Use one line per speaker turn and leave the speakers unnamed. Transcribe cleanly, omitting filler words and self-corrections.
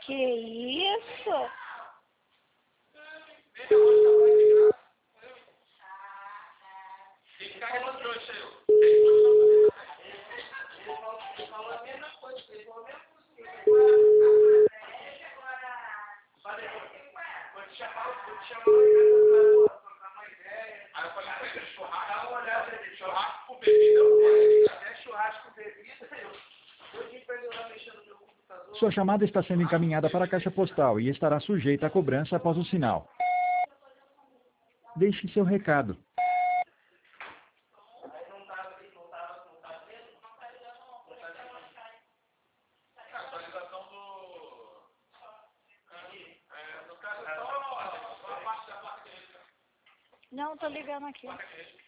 Que isso?
Tem cara de trouxa aí. Ele falou a mesma coisa, ele falou a mesma coisa. Vou te chamar lá em casa pra trocar uma ideia. Aí eu falei, churrasco, dá uma olhada ali, churrasco com bebida, até churrasco com bebida, eu hoje pra ele lá mexendo no meu computador.
Sua chamada está sendo encaminhada para a caixa postal e estará sujeita a cobrança após o sinal. Deixe seu recado.
Atualização do... No caso, só a parte da placa de registro.
Não, tô ligando aqui.
Placa de registro.